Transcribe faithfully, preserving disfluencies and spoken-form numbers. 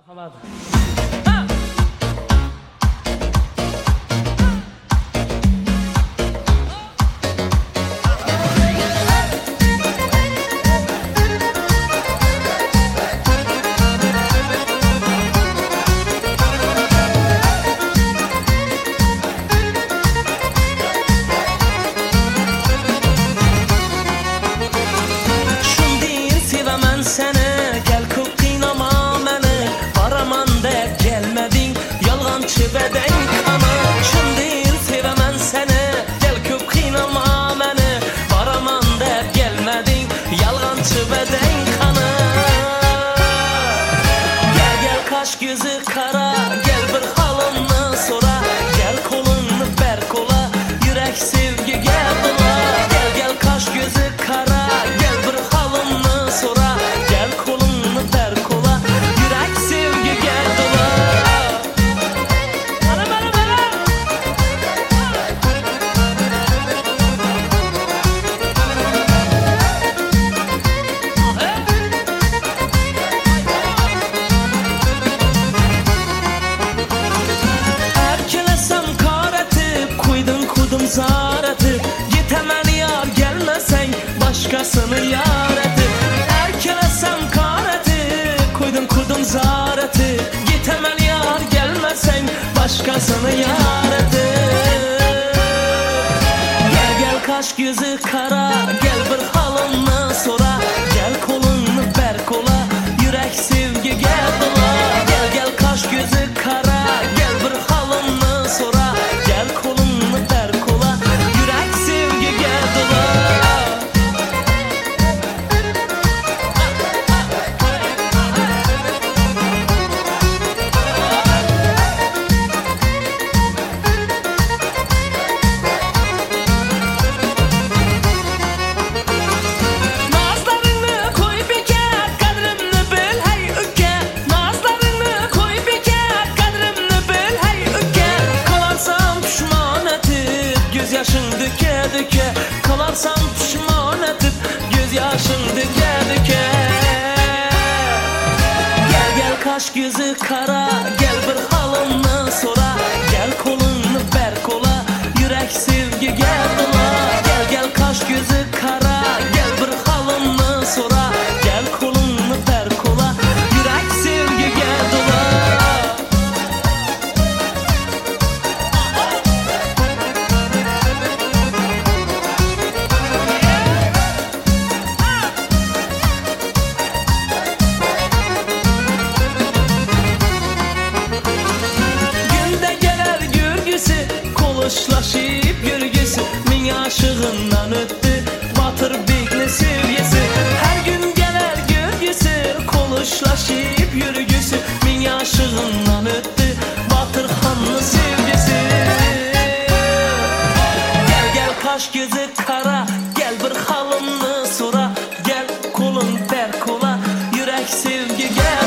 Havada. Ha! Beden kana şun değil sevemem seni. Gel köp kıynama beni. Varaman der gelmedin. Yalgancı beden kana. Gel gel kaş gözü kara. Gel bir halını sora. Gel kolunu ber kola. Yürek sevgi gel dola. Gel gel kaş gözü kara. Gel bir halını sora. Gel kolunu ber kola. Yürek sevgi gel dola. Zaratı yetemel yar gelmesen başkasını yar etip erkelesem kareti koydum kurdum zaratı yetemel yar gelmesen başkasını yar etip gel gel kaş gözü kara gel bir halını sora gel kolunu ber kola yürek sevgi gel dola gel gel kaş gözü kara gel bir halını sora gel kolunu ber yaşın döke döke kalarsan pişman etip göz yaşın döke döke gel gel kaş gözü kara gel bir halını sora gel kolunu ber kola yürek sevgi gel dola gel gel kaş gözü kara gel bir halını sora gel kolunu ber kola yürek sevgi gel dola. Konuşlaşıp yürgüsü min aşığından öttü batır bekle sevgisi her gün gelir görgüsü konuşlaşıp yürgüsü min aşığından öttü batır hanlı sevgisi gel gel kaş gözü kara gel bir halını sora gel kolun ber kola yürek sevgi gel